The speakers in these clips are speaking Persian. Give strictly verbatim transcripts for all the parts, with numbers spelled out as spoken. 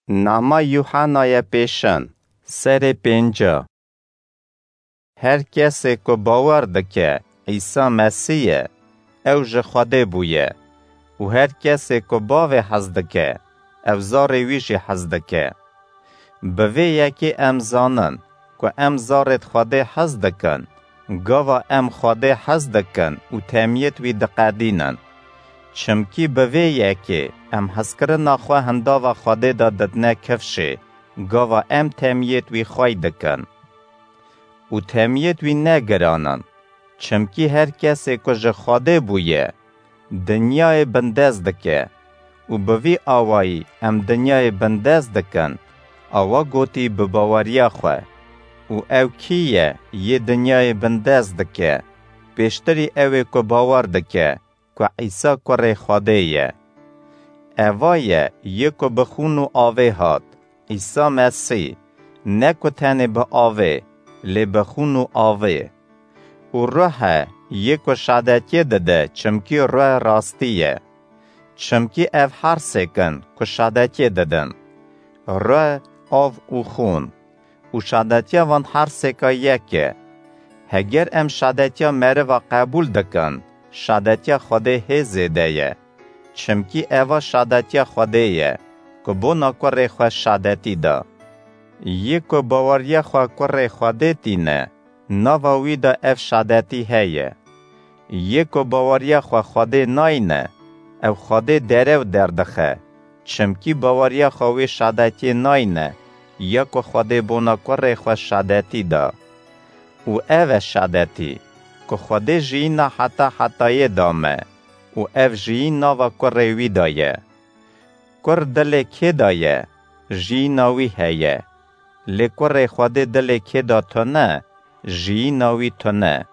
ناما یوحنای پیشن سر پنجا. هر کسی که باور دکه عیسی مسیح او جه خواده بویه و هر کسی که باوی حز دکه او زاری ویجی حز دکه. بوی یکی ام زانن که ام زارت خواده حز دکن گاوا ام خواده حز دکن و تامیت وی دقادینن. چمکی بوی یکی ام حسکرنا خواه هنداوا خواده دادتنه کفشه گاوا ام تامیت وی خواه دکن و تامیت وی نگرانن. چمکی هر کسی که خواده بویه دنیای بندز دکه و بوی آوایی ام دنیای بندز دکن آوا گوتی بباوریا خواه و او کیه یه دنیای بندز دکه پیشتری اوی که باور دکه که عیسی کره خواده یه. اوایه یه که بخون و آوه هاد عیسی مسیح نه که تنه به آوه لی بخون و آوه و روحه یه که شهادتی داده چمکی روح راستیه. چمکی او هر سکن که شهادتی دادن روح آو و خون و شهادتی وان هر سکا یکه. هگر ام شهادتی مره و قبول دکن شهادتی خوده هزیده یه. چمکی اوا شهادتی خوده یه که بو نکره خواه شهادتی دا. یه که باوری خواه کره خوده تینه نواوی دا اف شهادتی هیه. یه که باوری خواه خوده ناینه او خوده دره و دردخه. چمکی باوری خواهی شهادتی ناینه یا که خوده بو نکره خواه شهادتی دا. و او شهادتی که خوده جینا حتی حتای دامه و او جینا و کره وی دایه. کر دل که دایه جیناوی هیه لی کره خوده دل که دا تو نه جیناوی تو نه.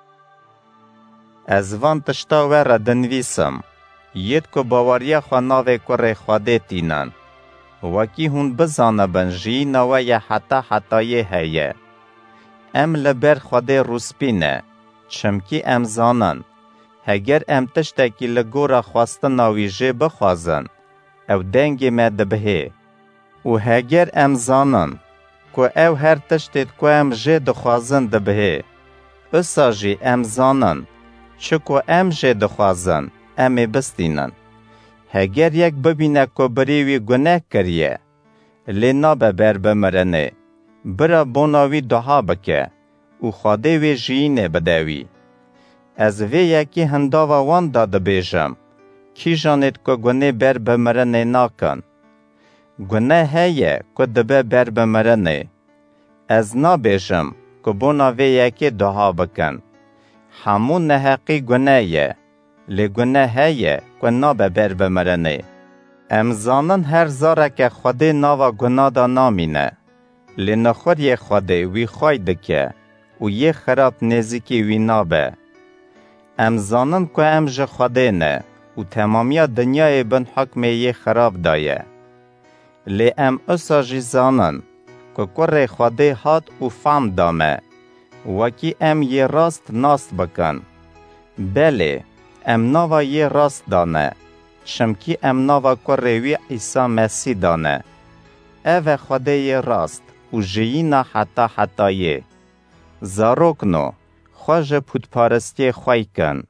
از وان تشتا وره دنویسم ید که باوری خواناوی کره خوده تینن وکی هون بزانه بن جیناوی حتی حتای هیه. ام لبر خوده روسپینه چمکی ام زانن هگر ام تشتکی لگورا خواستن ناویجه بخوازن او دنگی مدبهه و هگر ام زانن که او هر تشتید که ام جه دخوازن دبهه اسا جی ام زانن چکو ام جه دخوازن ام بستینن. هگر یک ببینه که بریوی گناه کریه لینا ببر بمرنه برا بوناوی دها بکه و خواده وی جینه بدوی. از وی یکی هنداوا وان داده بیجم کی جانید که گناه بر بمرنه ناکن. گناه هیه که دبه بر بمرنه. از نا بیجم که بوناوی یکی دها بکن. همون نحقی گناه یه لی گناه هیه که نا بر بمرنه. امزانن هر زاره که خوده ناوا گناه دا نامینه لی نخور یه خوده وی خواه دکه و یه خراب نزیکی وی نابه. ام زانن که ام جه خوده نه و تمامی دنیای بن حکم یه خراب دایه. لی ام اسا جی زانن که کره خوده هات و فهم دامه وکی ام یه راست ناست بکن. بله ام ناوا یه راست دانه چمکی ام ناوا کره وی عیسی مسیح دانه. او خوده یه راست و جیینا حتی حتایه. زاروکنو خواه پودپارستی خواه کن.